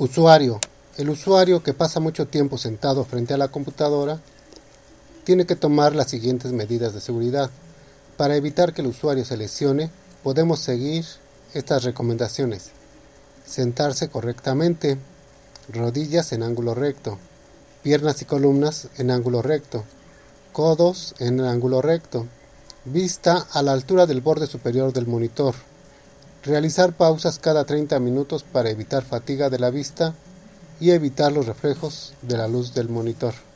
Usuario. El usuario que pasa mucho tiempo sentado frente a la computadora tiene que tomar las siguientes medidas de seguridad. Para evitar que el usuario se lesione, podemos seguir estas recomendaciones. Sentarse correctamente, rodillas en ángulo recto, piernas y columnas en ángulo recto, codos en ángulo recto, vista a la altura del borde superior del monitor. Realizar pausas cada 30 minutos para evitar fatiga de la vista y evitar los reflejos de la luz del monitor.